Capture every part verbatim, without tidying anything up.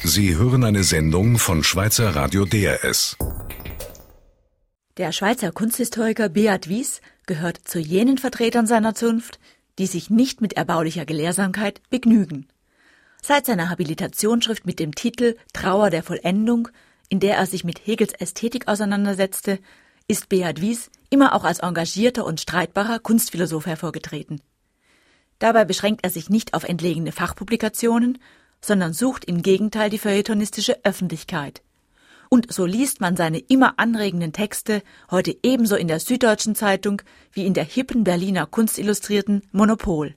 Sie hören eine Sendung von Schweizer Radio D R S. Der Schweizer Kunsthistoriker Beat Wies gehört zu jenen Vertretern seiner Zunft, die sich nicht mit erbaulicher Gelehrsamkeit begnügen. Seit seiner Habilitationsschrift mit dem Titel Trauer der Vollendung, in der er sich mit Hegels Ästhetik auseinandersetzte, ist Beat Wies immer auch als engagierter und streitbarer Kunstphilosoph hervorgetreten. Dabei beschränkt er sich nicht auf entlegene Fachpublikationen, sondern sucht im Gegenteil die feuilletonistische Öffentlichkeit. Und so liest man seine immer anregenden Texte heute ebenso in der Süddeutschen Zeitung wie in der hippen Berliner Kunstillustrierten Monopol.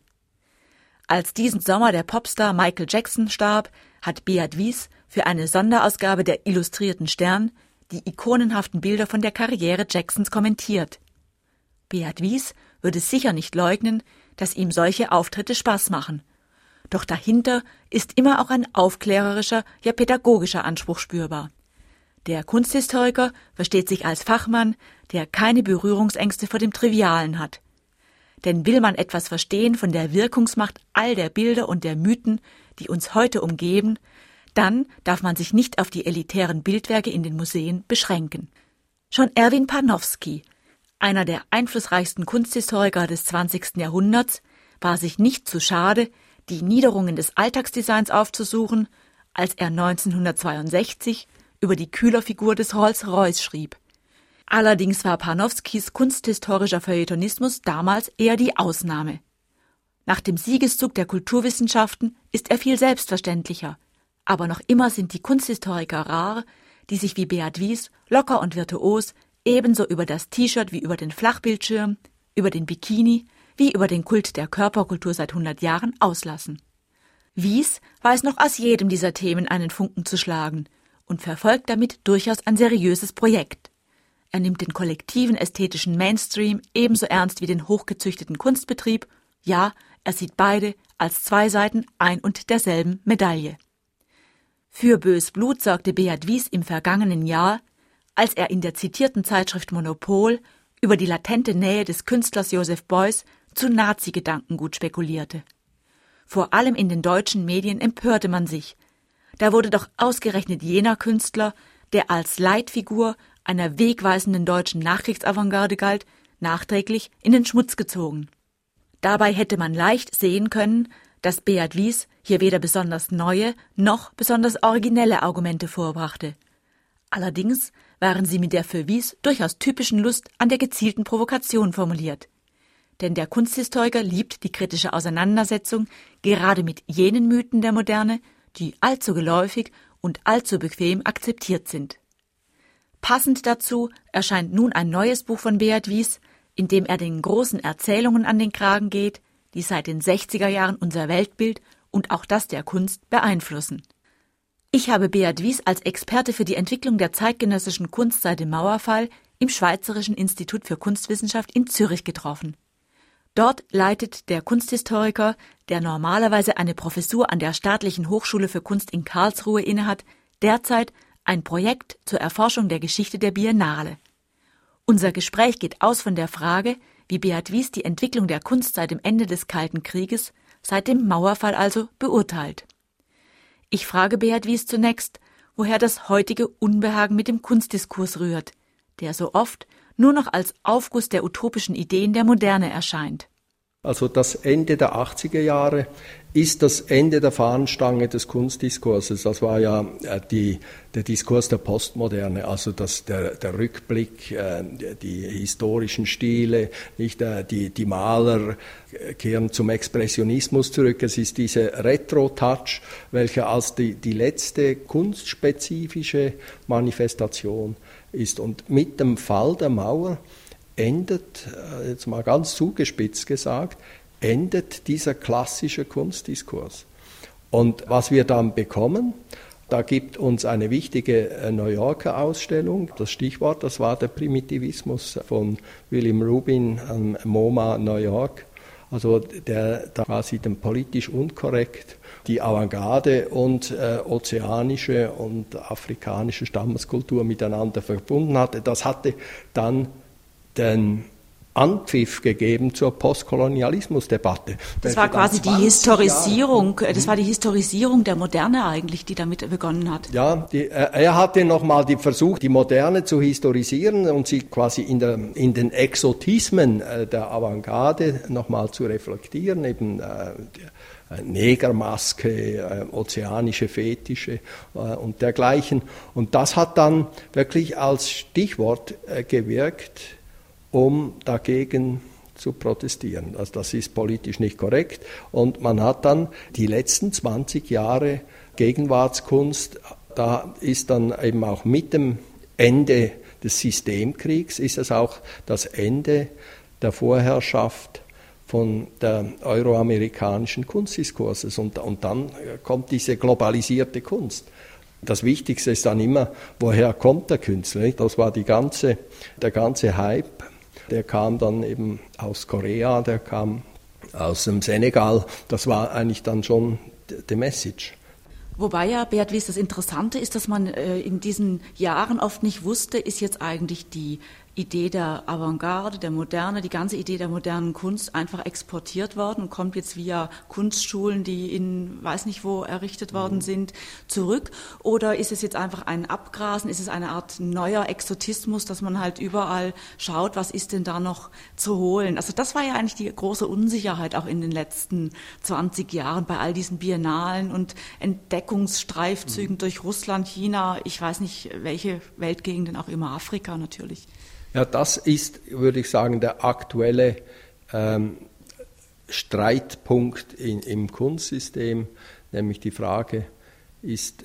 Als diesen Sommer der Popstar Michael Jackson starb, hat Beat Wies für eine Sonderausgabe der Illustrierten Stern die ikonenhaften Bilder von der Karriere Jacksons kommentiert. Beat Wies würde sicher nicht leugnen, dass ihm solche Auftritte Spaß machen. Doch dahinter ist immer auch ein aufklärerischer, ja pädagogischer Anspruch spürbar. Der Kunsthistoriker versteht sich als Fachmann, der keine Berührungsängste vor dem Trivialen hat. Denn will man etwas verstehen von der Wirkungsmacht all der Bilder und der Mythen, die uns heute umgeben, dann darf man sich nicht auf die elitären Bildwerke in den Museen beschränken. Schon Erwin Panofsky, einer der einflussreichsten Kunsthistoriker des zwanzigsten Jahrhunderts, war sich nicht zu schade, die Niederungen des Alltagsdesigns aufzusuchen, als er neunzehnhundertzweiundsechzig über die Kühlerfigur des Rolls-Royce schrieb. Allerdings war Panofskys kunsthistorischer Feuilletonismus damals eher die Ausnahme. Nach dem Siegeszug der Kulturwissenschaften ist er viel selbstverständlicher, aber noch immer sind die Kunsthistoriker rar, die sich wie Beat Wies locker und virtuos ebenso über das T-Shirt wie über den Flachbildschirm, über den Bikini wie über den Kult der Körperkultur seit hundert Jahren auslassen. Wies weiß noch aus jedem dieser Themen einen Funken zu schlagen und verfolgt damit durchaus ein seriöses Projekt. Er nimmt den kollektiven ästhetischen Mainstream ebenso ernst wie den hochgezüchteten Kunstbetrieb. Ja, er sieht beide als zwei Seiten ein und derselben Medaille. Für bös Blut sorgte Beat Wies im vergangenen Jahr, als er in der zitierten Zeitschrift Monopol über die latente Nähe des Künstlers Joseph Beuys zu Nazi-Gedankengut spekulierte. Vor allem in den deutschen Medien empörte man sich. Da wurde doch ausgerechnet jener Künstler, der als Leitfigur einer wegweisenden deutschen Nachkriegsavantgarde galt, nachträglich in den Schmutz gezogen. Dabei hätte man leicht sehen können, dass Beat Wies hier weder besonders neue noch besonders originelle Argumente vorbrachte. Allerdings waren sie mit der für Wies durchaus typischen Lust an der gezielten Provokation formuliert. Denn der Kunsthistoriker liebt die kritische Auseinandersetzung gerade mit jenen Mythen der Moderne, die allzu geläufig und allzu bequem akzeptiert sind. Passend dazu erscheint nun ein neues Buch von Beat Wies, in dem er den großen Erzählungen an den Kragen geht, die seit den sechziger Jahren unser Weltbild und auch das der Kunst beeinflussen. Ich habe Beat Wies als Experte für die Entwicklung der zeitgenössischen Kunst seit dem Mauerfall im Schweizerischen Institut für Kunstwissenschaft in Zürich getroffen. Dort leitet der Kunsthistoriker, der normalerweise eine Professur an der Staatlichen Hochschule für Kunst in Karlsruhe innehat, derzeit ein Projekt zur Erforschung der Geschichte der Biennale. Unser Gespräch geht aus von der Frage, wie Beat Wies die Entwicklung der Kunst seit dem Ende des Kalten Krieges, seit dem Mauerfall also, beurteilt. Ich frage Beat Wies zunächst, woher das heutige Unbehagen mit dem Kunstdiskurs rührt, der so oft nur noch als Aufguss der utopischen Ideen der Moderne erscheint. Also das Ende der achtziger Jahre ist das Ende der Fahnenstange des Kunstdiskurses. Das war ja die, der Diskurs der Postmoderne, also das, der, der Rückblick, die historischen Stile, nicht, die, die Maler kehren zum Expressionismus zurück. Es ist diese Retro-Touch, welche als die, die letzte kunstspezifische Manifestation ist. Und mit dem Fall der Mauer endet, jetzt mal ganz zugespitzt gesagt, endet dieser klassische Kunstdiskurs. Und was wir dann bekommen, da gibt uns eine wichtige New Yorker Ausstellung, das Stichwort, das war der Primitivismus von William Rubin am MoMA New York, also der da quasi den politisch unkorrekt die Avantgarde und äh, ozeanische und afrikanische Stammeskultur miteinander verbunden hatte. Das hatte dann den Anpfiff gegeben zur Postkolonialismusdebatte. Das war quasi die Historisierung, Jahre. das war die Historisierung der Moderne eigentlich, die damit begonnen hat. Ja, die, er hatte nochmal die versucht, die Moderne zu historisieren und sie quasi in, der, in den Exotismen der Avantgarde nochmal zu reflektieren, eben äh, Negermaske, äh, ozeanische Fetische äh, und dergleichen. Und das hat dann wirklich als Stichwort äh, gewirkt, um dagegen zu protestieren. Also das ist politisch nicht korrekt. Und man hat dann die letzten zwanzig Jahre Gegenwartskunst, da ist dann eben auch mit dem Ende des Systemkriegs, ist es auch das Ende der Vorherrschaft von der euroamerikanischen Kunstdiskurses. Und, und dann kommt diese globalisierte Kunst. Das Wichtigste ist dann immer, woher kommt der Künstler? Nicht? Das war die ganze, der ganze Hype. Der kam dann eben aus Korea, der kam aus dem Senegal. Das war eigentlich dann schon die Message. Wobei ja, Beat Wies, das Interessante ist, dass man äh, in diesen Jahren oft nicht wusste, ist jetzt eigentlich die Idee der Avantgarde, der Moderne, die ganze Idee der modernen Kunst einfach exportiert worden und kommt jetzt via Kunstschulen, die in weiß nicht wo errichtet worden sind, zurück? Oder ist es jetzt einfach ein Abgrasen, ist es eine Art neuer Exotismus, dass man halt überall schaut, was ist denn da noch zu holen? Also das war ja eigentlich die große Unsicherheit auch in den letzten zwanzig Jahren bei all diesen Biennalen und Entdeckungsstreifzügen mhm. durch Russland, China, ich weiß nicht welche Weltgegenden, auch immer Afrika natürlich. Ja, das ist, würde ich sagen, der aktuelle ähm, Streitpunkt in, im Kunstsystem, nämlich die Frage, ist,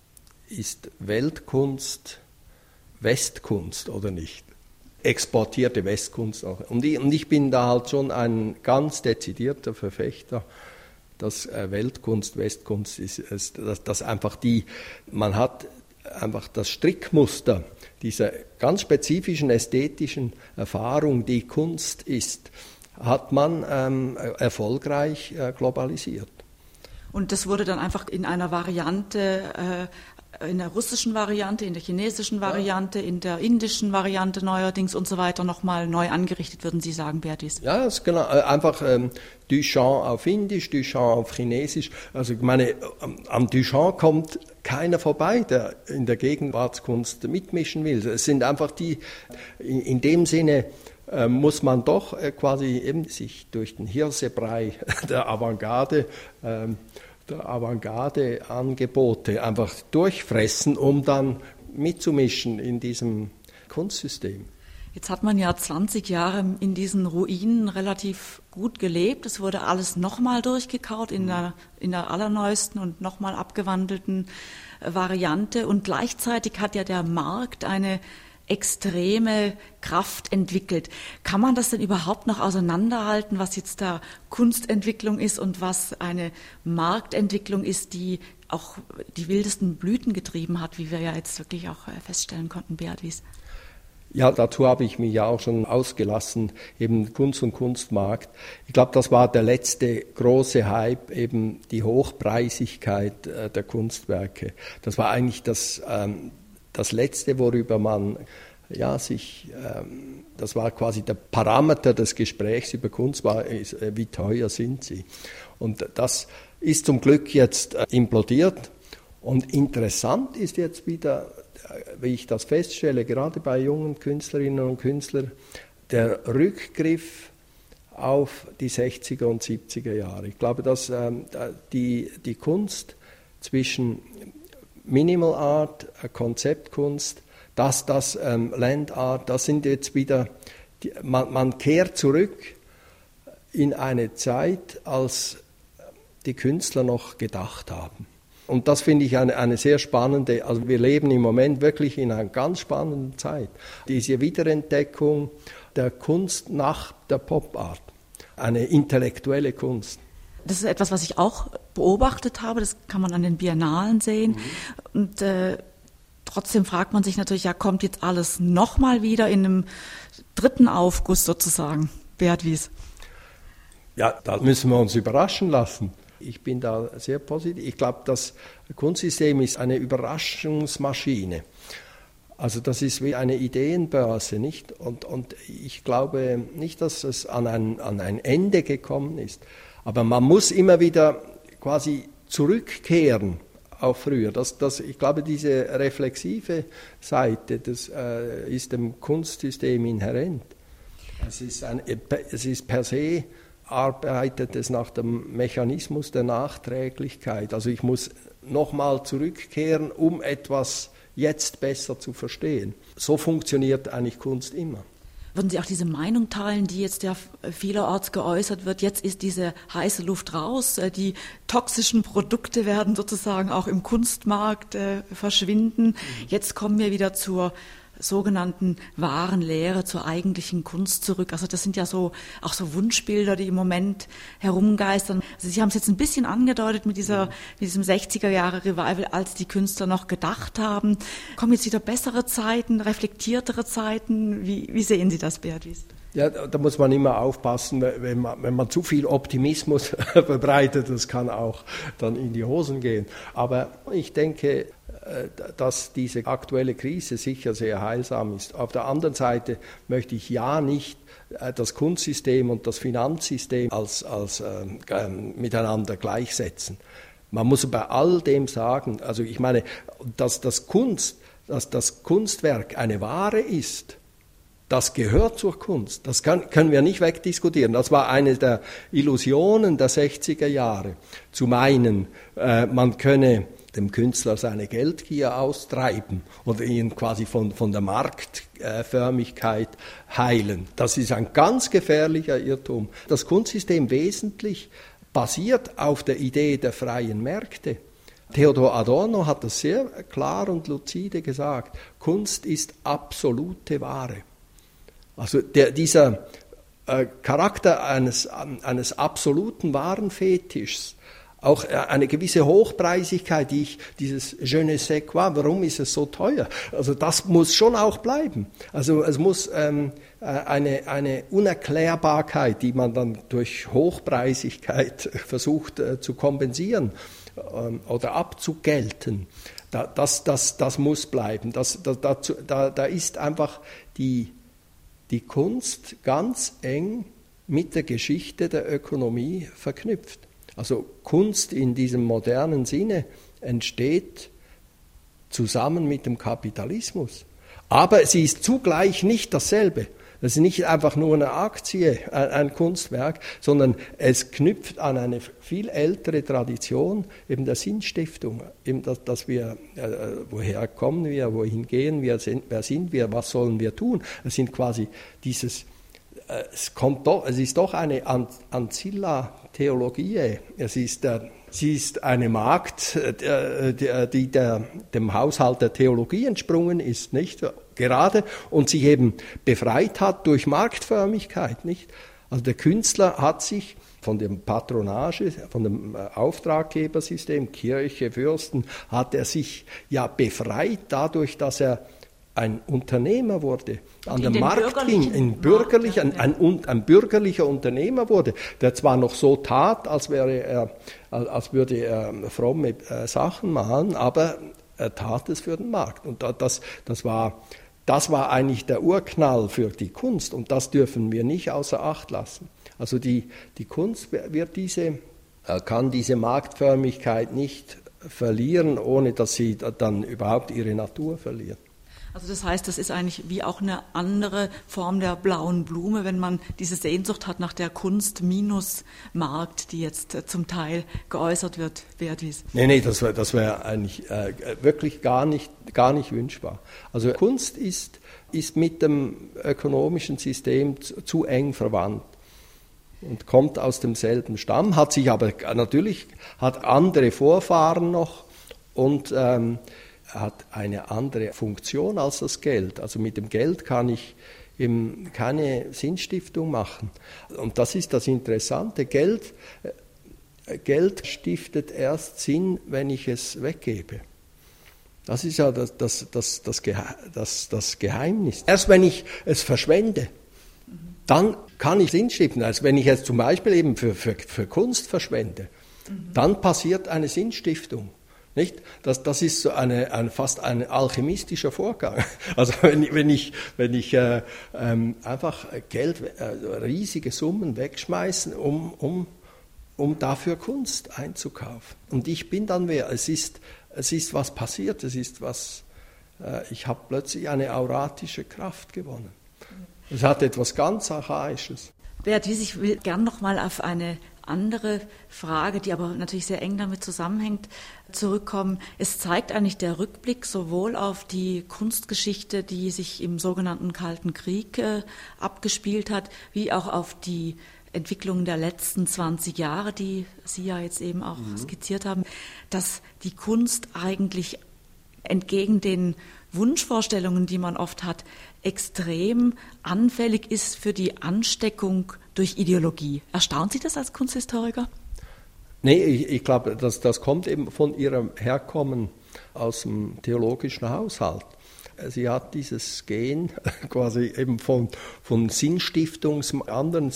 ist Weltkunst Westkunst oder nicht? Exportierte Westkunst auch. Und ich, und ich bin da halt schon ein ganz dezidierter Verfechter, dass äh, Weltkunst Westkunst ist, ist dass, dass einfach die, man hat einfach das Strickmuster dieser ganz spezifischen ästhetischen Erfahrung, die Kunst ist, hat man ähm, erfolgreich äh, globalisiert. Und das wurde dann einfach in einer Variante, äh, in der russischen Variante, in der chinesischen Variante, ja. in der indischen Variante neuerdings und so weiter nochmal neu angerichtet, würden Sie sagen, Beat Wies? Ja, das ist genau, einfach ähm, Duchamp auf Indisch, Duchamp auf Chinesisch. Also ich meine, am Duchamp kommt keiner vorbei, der in der Gegenwartskunst mitmischen will. Es sind einfach die, in, in dem Sinne äh, muss man doch äh, quasi eben sich durch den Hirsebrei der Avantgarde, äh, der Avantgarde-Angebote einfach durchfressen, um dann mitzumischen in diesem Kunstsystem. Jetzt hat man ja zwanzig Jahre in diesen Ruinen relativ gut gelebt. Es wurde alles nochmal durchgekaut in der, in der allerneuesten und nochmal abgewandelten Variante. Und gleichzeitig hat ja der Markt eine extreme Kraft entwickelt. Kann man das denn überhaupt noch auseinanderhalten, was jetzt da Kunstentwicklung ist und was eine Marktentwicklung ist, die auch die wildesten Blüten getrieben hat, wie wir ja jetzt wirklich auch feststellen konnten, Beat Wies? Ja, dazu habe ich mich ja auch schon ausgelassen, eben Kunst und Kunstmarkt. Ich glaube, das war der letzte große Hype, eben die Hochpreisigkeit äh, der Kunstwerke. Das war eigentlich das, ähm, das Letzte, worüber man ja, sich, ähm, das war quasi der Parameter des Gesprächs über Kunst, war, ist, äh, wie teuer sind sie. Und das ist zum Glück jetzt äh, implodiert. Und interessant ist jetzt wieder, wie ich das feststelle, gerade bei jungen Künstlerinnen und Künstlern, der Rückgriff auf die sechziger und siebziger Jahre. Ich glaube, dass ähm, die, die Kunst zwischen Minimal Art, Konzeptkunst, das, das ähm, Land Art, das sind jetzt wieder, die, man, man kehrt zurück in eine Zeit, als die Künstler noch gedacht haben. Und das finde ich eine, eine sehr spannende, also wir leben im Moment wirklich in einer ganz spannenden Zeit. Diese Wiederentdeckung der Kunst nach der Pop-Art, eine intellektuelle Kunst. Das ist etwas, was ich auch beobachtet habe, das kann man an den Biennalen sehen. Mhm. Und äh, trotzdem fragt man sich natürlich, ja, kommt jetzt alles nochmal wieder in einem dritten Aufguss sozusagen, Beat Wies? Ja, da müssen wir uns überraschen lassen. Ich bin da sehr positiv. Ich glaube, das Kunstsystem ist eine Überraschungsmaschine. Also das ist wie eine Ideenbörse, nicht? Und, und ich glaube nicht, dass es an ein, an ein Ende gekommen ist. Aber man muss immer wieder quasi zurückkehren auf früher. Das, das, ich glaube, diese reflexive Seite, das äh, ist dem Kunstsystem inhärent. Es ist, ein, es ist per se, arbeitet es nach dem Mechanismus der Nachträglichkeit. Also ich muss nochmal zurückkehren, um etwas jetzt besser zu verstehen. So funktioniert eigentlich Kunst immer. Würden Sie auch diese Meinung teilen, die jetzt ja vielerorts geäußert wird, jetzt ist diese heiße Luft raus, die toxischen Produkte werden sozusagen auch im Kunstmarkt äh, verschwinden, jetzt kommen wir wieder zur sogenannten wahren Lehre, zur eigentlichen Kunst zurück. Also das sind ja so auch so Wunschbilder, die im Moment herumgeistern. Also Sie haben es jetzt ein bisschen angedeutet mit dieser mit diesem sechziger-Jahre-Revival, als die Künstler noch gedacht haben. Kommen jetzt wieder bessere Zeiten, reflektiertere Zeiten? Wie, wie sehen Sie das, Beatrice? Ja, da muss man immer aufpassen, wenn man, wenn man zu viel Optimismus verbreitet, das kann auch dann in die Hosen gehen. Aber ich denke, dass diese aktuelle Krise sicher sehr heilsam ist. Auf der anderen Seite möchte ich ja nicht das Kunstsystem und das Finanzsystem als, als äh, miteinander gleichsetzen. Man muss bei all dem sagen, also ich meine, dass das Kunst, dass das Kunstwerk eine Ware ist, das gehört zur Kunst, das kann, können wir nicht wegdiskutieren. Das war eine der Illusionen der sechziger Jahre, zu meinen, äh, man könne dem Künstler seine Geldgier austreiben oder ihn quasi von, von der Marktförmigkeit heilen. Das ist ein ganz gefährlicher Irrtum. Das Kunstsystem wesentlich basiert auf der Idee der freien Märkte. Theodor Adorno hat das sehr klar und lucide gesagt. Kunst ist absolute Ware. Also der, dieser äh, Charakter eines, eines absoluten Warenfetischs, auch eine gewisse Hochpreisigkeit, die ich, dieses je ne sais quoi, warum ist es so teuer? Also das muss schon auch bleiben. Also es muss ähm, eine, eine Unerklärbarkeit, die man dann durch Hochpreisigkeit versucht äh, zu kompensieren ähm, oder abzugelten, da, das, das, das muss bleiben. Das, da, dazu, da, da ist einfach die die Kunst ganz eng mit der Geschichte der Ökonomie verknüpft. Also Kunst in diesem modernen Sinne entsteht zusammen mit dem Kapitalismus. Aber sie ist zugleich nicht dasselbe. Das ist nicht einfach nur eine Aktie, ein Kunstwerk, sondern es knüpft an eine viel ältere Tradition eben der Sinnstiftung, eben dass, dass wir, äh, woher kommen wir, wohin gehen wir, sind, wer sind wir, was sollen wir tun? Es sind quasi dieses, äh, es kommt doch, es ist doch eine Ancilla Theologiae. Es ist, äh, sie ist eine Magd, äh, die, die der, dem Haushalt der Theologie entsprungen ist, nicht? Gerade und sich eben befreit hat durch Marktförmigkeit, nicht? Also der Künstler hat sich von dem Patronage, von dem Auftraggebersystem, Kirche, Fürsten, hat er sich ja befreit dadurch, dass er ein Unternehmer wurde, an den Markt ging, ein bürgerlicher, ein, ein, ein bürgerlicher Unternehmer wurde, der zwar noch so tat, als wäre er, als würde er fromme Sachen machen, aber er tat es für den Markt. Und das, das war Das war eigentlich der Urknall für die Kunst und das dürfen wir nicht außer Acht lassen. Also die, die Kunst wird diese, kann diese Marktförmigkeit nicht verlieren, ohne dass sie dann überhaupt ihre Natur verliert. Also das heißt, das ist eigentlich wie auch eine andere Form der blauen Blume, wenn man diese Sehnsucht hat nach der Kunst minus Markt, die jetzt zum Teil geäußert wird, Beatrice. Nee, nee, das wäre das wär eigentlich äh, wirklich gar nicht, gar nicht wünschbar. Also Kunst ist, ist mit dem ökonomischen System zu, zu eng verwandt und kommt aus demselben Stamm, hat sich aber natürlich, hat andere Vorfahren noch und ähm, hat eine andere Funktion als das Geld. Also mit dem Geld kann ich eben keine Sinnstiftung machen. Und das ist das Interessante. Geld, Geld stiftet erst Sinn, wenn ich es weggebe. Das ist ja das, das, das, das, das, das Geheimnis. Erst wenn ich es verschwende, dann kann ich Sinn stiften. Also wenn ich es zum Beispiel eben für, für, für Kunst verschwende, dann passiert eine Sinnstiftung. Nicht? Das, das ist so eine, ein, fast ein alchemistischer Vorgang. Also wenn, wenn ich, wenn ich äh, ähm, einfach Geld, äh, riesige Summen wegschmeißen, um, um, um dafür Kunst einzukaufen. Und ich bin dann wer. Es ist, es ist was passiert. Es ist was. Äh, ich habe plötzlich eine auratische Kraft gewonnen. Es hat etwas ganz Archaisches. Beat Wies, ich will gern noch mal auf eine andere Frage, die aber natürlich sehr eng damit zusammenhängt, zurückkommen. Es zeigt eigentlich der Rückblick sowohl auf die Kunstgeschichte, die sich im sogenannten Kalten Krieg äh, abgespielt hat, wie auch auf die Entwicklung der letzten zwanzig Jahre, die Sie ja jetzt eben auch mhm. skizziert haben, dass die Kunst eigentlich entgegen den Wunschvorstellungen, die man oft hat, extrem anfällig ist für die Ansteckung durch Ideologie. Erstaunt Sie das als Kunsthistoriker? Nee, ich, ich glaube, das, das kommt eben von ihrem Herkommen aus dem theologischen Haushalt. Sie hat dieses Gen quasi eben von, von Sinnstiftungs, anderen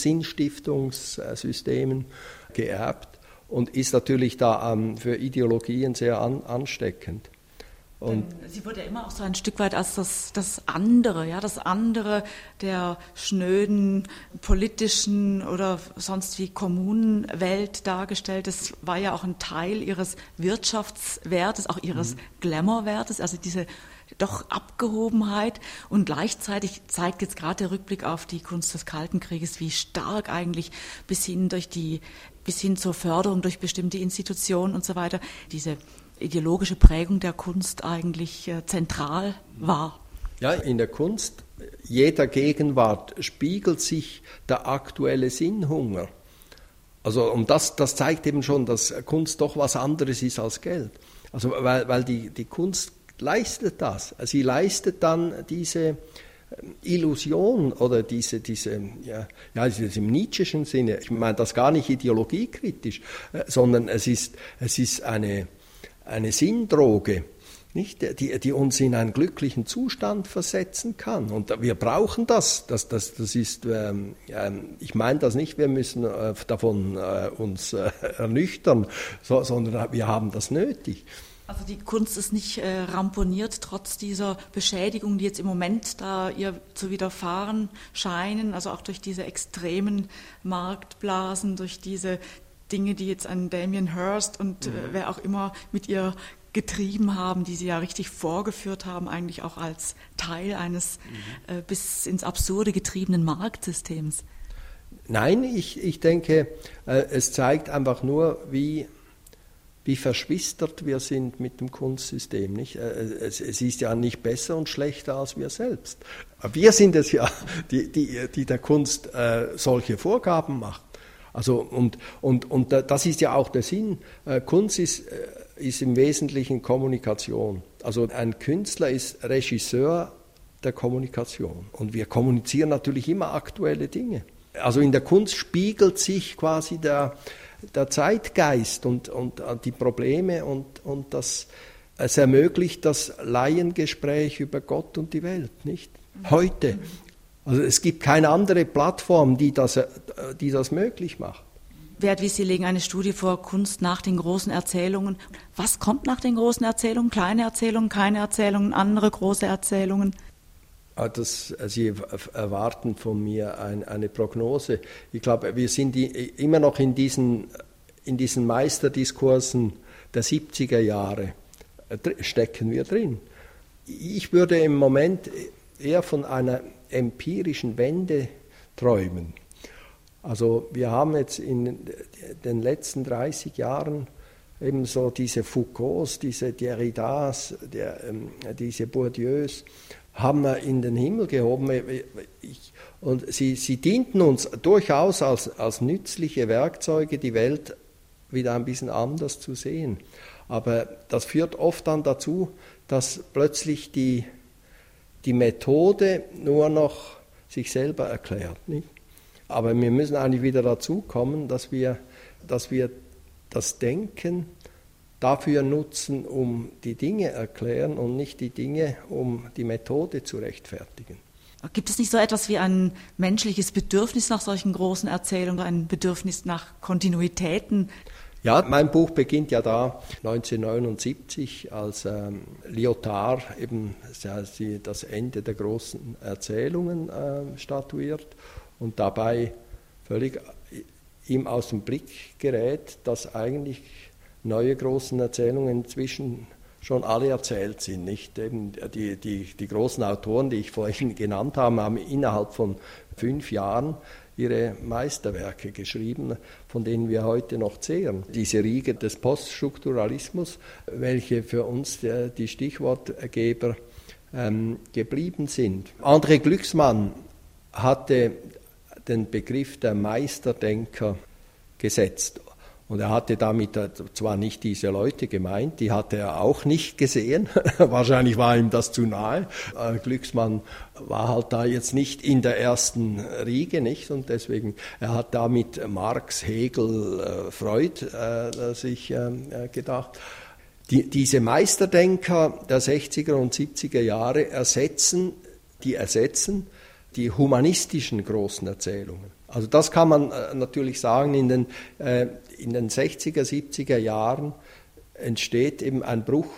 Sinnstiftungssystemen geerbt und ist natürlich da um, für Ideologien sehr an, ansteckend. Und sie wurde ja immer auch so ein Stück weit als das, das andere, ja, das andere der schnöden politischen oder sonst wie Kommunenwelt dargestellt. Das war ja auch ein Teil ihres Wirtschaftswertes, auch ihres mhm. Glamourwertes, also diese doch Abgehobenheit. Und gleichzeitig zeigt jetzt gerade der Rückblick auf die Kunst des Kalten Krieges, wie stark eigentlich bis hin durch die, bis hin zur Förderung durch bestimmte Institutionen und so weiter, diese ideologische Prägung der Kunst eigentlich äh, zentral war. Ja, in der Kunst jeder Gegenwart spiegelt sich der aktuelle Sinnhunger. Also und das, das zeigt eben schon, dass Kunst doch was anderes ist als Geld. Also weil, weil die, die Kunst leistet das. Sie leistet dann diese Illusion oder diese, diese ja, ja, das ist im Nietzscheschen Sinne, ich meine das gar nicht ideologiekritisch, äh, sondern es ist, es ist eine eine Sinndroge, nicht, die, die uns in einen glücklichen Zustand versetzen kann. Und wir brauchen das. Das, das, das ist, ähm, ich meine das nicht, wir müssen äh, davon äh, uns äh, ernüchtern, so, sondern wir haben das nötig. Also die Kunst ist nicht äh, ramponiert, trotz dieser Beschädigung, die jetzt im Moment da ihr zu widerfahren scheinen, also auch durch diese extremen Marktblasen, durch diese Dinge, die jetzt an Damien Hirst und mhm. äh, wer auch immer mit ihr getrieben haben, die sie ja richtig vorgeführt haben, eigentlich auch als Teil eines mhm. äh, bis ins Absurde getriebenen Marktsystems. Nein, ich, ich denke, äh, es zeigt einfach nur, wie, wie verschwistert wir sind mit dem Kunstsystem. Nicht? Äh, es, es ist ja nicht besser und schlechter als wir selbst. Wir sind es ja, die, die, die der Kunst äh, solche Vorgaben macht. Also und, und, und das ist ja auch der Sinn. Kunst ist, ist im Wesentlichen Kommunikation. Also ein Künstler ist Regisseur der Kommunikation. Und wir kommunizieren natürlich immer aktuelle Dinge. Also in der Kunst spiegelt sich quasi der, der Zeitgeist und, und die Probleme und, und das, es ermöglicht das Laiengespräch über Gott und die Welt, nicht? Heute. Also es gibt keine andere Plattform, die das, die das möglich macht. Beat Wies, Sie legen eine Studie vor, Kunst nach den großen Erzählungen. Was kommt nach den großen Erzählungen? Kleine Erzählungen, keine Erzählungen, andere große Erzählungen? Das, Sie erwarten von mir ein, eine Prognose. Ich glaube, wir sind die, immer noch in diesen, in diesen Meisterdiskursen der siebziger Jahre, stecken wir drin. Ich würde im Moment eher von einer empirischen Wende träumen. Also wir haben jetzt in den letzten dreißig Jahren eben so diese Foucaults, diese Derridas, der, ähm, diese Bourdieus, haben wir in den Himmel gehoben. Ich, und sie, sie dienten uns durchaus als, als nützliche Werkzeuge, die Welt wieder ein bisschen anders zu sehen. Aber das führt oft dann dazu, dass plötzlich die die Methode nur noch sich selber erklärt. Nicht? Aber wir müssen eigentlich wieder dazu kommen, dass wir, dass wir das Denken dafür nutzen, um die Dinge erklären und nicht die Dinge, um die Methode zu rechtfertigen. Gibt es nicht so etwas wie ein menschliches Bedürfnis nach solchen großen Erzählungen, ein Bedürfnis nach Kontinuitäten? Ja, mein Buch beginnt ja da neunzehnhundertneunundsiebzig, als ähm, Lyotard eben das Ende der großen Erzählungen äh, statuiert und dabei völlig ihm aus dem Blick gerät, dass eigentlich neue großen Erzählungen inzwischen schon alle erzählt sind. Nicht? Eben die, die, die großen Autoren, die ich vorhin genannt habe, haben innerhalb von fünf Jahren ihre Meisterwerke geschrieben, von denen wir heute noch zehren. Diese Riege des Poststrukturalismus, welche für uns die, die Stichwortgeber ähm, geblieben sind. André Glücksmann hatte den Begriff der Meisterdenker gesetzt. Und er hatte damit zwar nicht diese Leute gemeint, die hatte er auch nicht gesehen, wahrscheinlich war ihm das zu nahe. Glücksmann war halt da jetzt nicht in der ersten Riege, nicht? Und deswegen, er hat da mit Marx, Hegel, Freud äh, sich äh, gedacht. Die, diese Meisterdenker der sechziger und siebziger Jahre ersetzen, die ersetzen die humanistischen großen Erzählungen. Also das kann man äh, natürlich sagen, in den, äh, in den sechziger, siebziger Jahren entsteht eben ein Bruch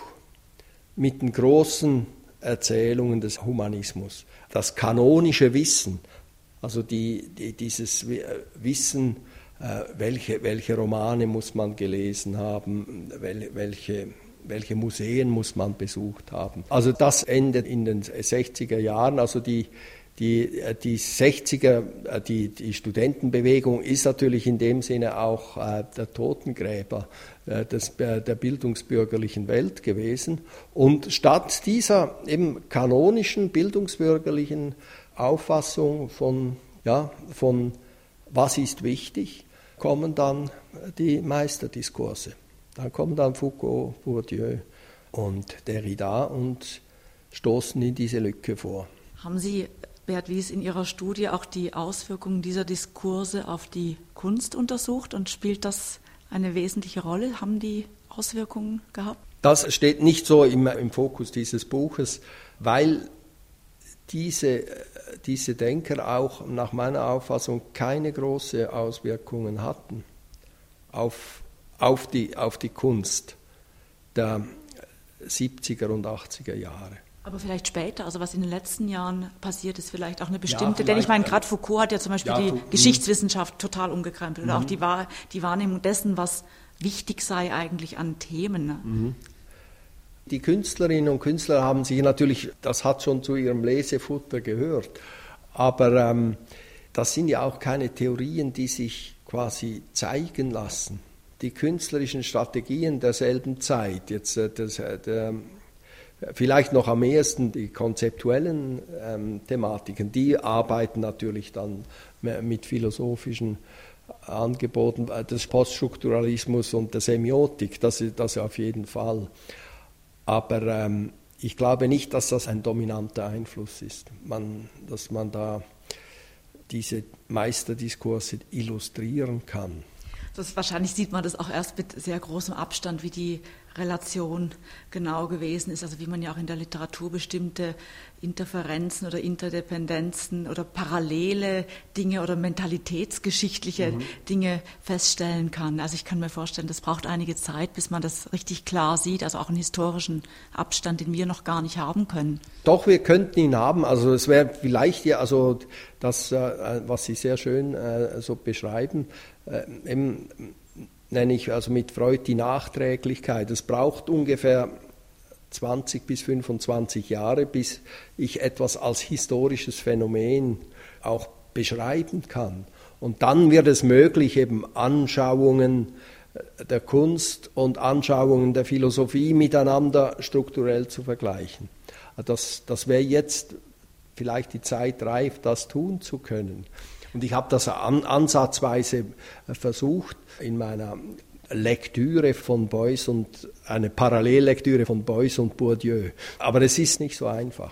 mit den großen Erzählungen des Humanismus. Das kanonische Wissen, also die, die, dieses Wissen, äh, welche, welche Romane muss man gelesen haben, wel, welche, welche Museen muss man besucht haben. Also das endet in den sechziger Jahren, also die Die, die sechziger, die, die Studentenbewegung ist natürlich in dem Sinne auch äh, der Totengräber äh, des, äh, der bildungsbürgerlichen Welt gewesen. Und statt dieser eben kanonischen bildungsbürgerlichen Auffassung von, ja, von was ist wichtig, kommen dann die Meisterdiskurse. Dann kommen dann Foucault, Bourdieu und Derrida und stoßen in diese Lücke vor. Haben Sie, Beat Wies, in Ihrer Studie auch die Auswirkungen dieser Diskurse auf die Kunst untersucht und spielt das eine wesentliche Rolle? Haben die Auswirkungen gehabt? Das steht nicht so im, im Fokus dieses Buches, weil diese, diese Denker auch nach meiner Auffassung keine großen Auswirkungen hatten auf, auf, die, auf die Kunst der siebziger und achtziger Jahre. Aber vielleicht später, also was in den letzten Jahren passiert ist, vielleicht auch eine bestimmte, ja, denn ich meine, gerade Foucault hat ja zum Beispiel ja, die mh. Geschichtswissenschaft total umgekrempelt oder mhm. auch die, Wahr, die Wahrnehmung dessen, was wichtig sei eigentlich an Themen. Ne? Mhm. Die Künstlerinnen und Künstler haben sich natürlich, das hat schon zu ihrem Lesefutter gehört, aber ähm, das sind ja auch keine Theorien, die sich quasi zeigen lassen. Die künstlerischen Strategien derselben Zeit, jetzt äh, das, äh, der, vielleicht noch am ehesten die konzeptuellen ähm, Thematiken, die arbeiten natürlich dann mit philosophischen Angeboten des Poststrukturalismus und der Semiotik, das, das auf jeden Fall. Aber ähm, ich glaube nicht, dass das ein dominanter Einfluss ist, man, dass man da diese Meisterdiskurse illustrieren kann. Das, wahrscheinlich sieht man das auch erst mit sehr großem Abstand, wie die Relation genau gewesen ist, also wie man ja auch in der Literatur bestimmte Interferenzen oder Interdependenzen oder parallele Dinge oder mentalitätsgeschichtliche mhm. Dinge feststellen kann. Also ich kann mir vorstellen, das braucht einige Zeit, bis man das richtig klar sieht, also auch einen historischen Abstand, den wir noch gar nicht haben können. Doch, wir könnten ihn haben, also es wäre vielleicht ja, also das, was Sie sehr schön äh, so beschreiben, äh, eben, nenne ich also mit Freud die Nachträglichkeit. Es braucht ungefähr zwanzig bis fünfundzwanzig Jahre, bis ich etwas als historisches Phänomen auch beschreiben kann. Und dann wird es möglich, eben Anschauungen der Kunst und Anschauungen der Philosophie miteinander strukturell zu vergleichen. Das, das wäre jetzt vielleicht die Zeit reif, das tun zu können. Und ich habe das an, ansatzweise versucht in meiner Lektüre von Beuys und eine Parallellektüre von Beuys und Bourdieu. Aber es ist nicht so einfach.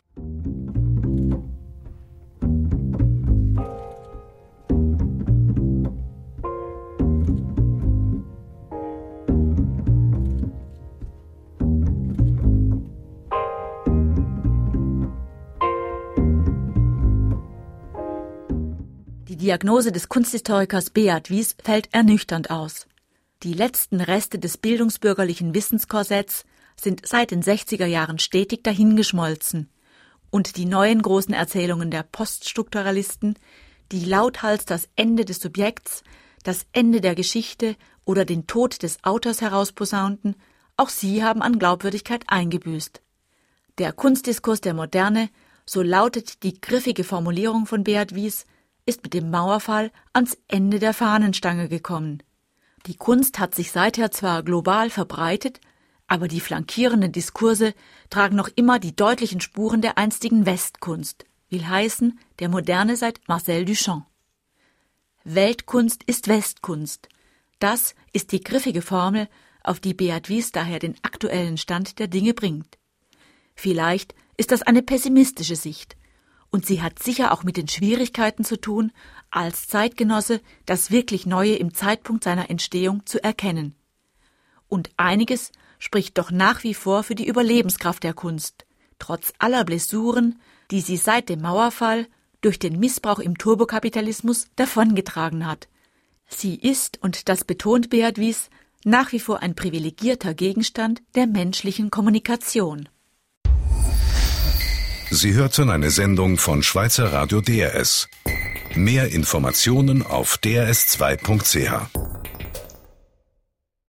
Die Diagnose des Kunsthistorikers Beat Wies fällt ernüchternd aus. Die letzten Reste des bildungsbürgerlichen Wissenskorsetts sind seit den sechziger Jahren stetig dahingeschmolzen. Und die neuen großen Erzählungen der Poststrukturalisten, die lauthals das Ende des Subjekts, das Ende der Geschichte oder den Tod des Autors herausposaunten, auch sie haben an Glaubwürdigkeit eingebüßt. Der Kunstdiskurs der Moderne, so lautet die griffige Formulierung von Beat Wies, ist mit dem Mauerfall ans Ende der Fahnenstange gekommen. Die Kunst hat sich seither zwar global verbreitet, aber die flankierenden Diskurse tragen noch immer die deutlichen Spuren der einstigen Westkunst, will heißen, der Moderne seit Marcel Duchamp. Weltkunst ist Westkunst. Das ist die griffige Formel, auf die Beat Wies daher den aktuellen Stand der Dinge bringt. Vielleicht ist das eine pessimistische Sicht, und sie hat sicher auch mit den Schwierigkeiten zu tun, als Zeitgenosse das wirklich Neue im Zeitpunkt seiner Entstehung zu erkennen. Und einiges spricht doch nach wie vor für die Überlebenskraft der Kunst, trotz aller Blessuren, die sie seit dem Mauerfall durch den Missbrauch im Turbokapitalismus davongetragen hat. Sie ist, und das betont Beat Wies, nach wie vor ein privilegierter Gegenstand der menschlichen Kommunikation. Sie hörten eine Sendung von Schweizer Radio D R S. Mehr Informationen auf d r s zwei punkt c h.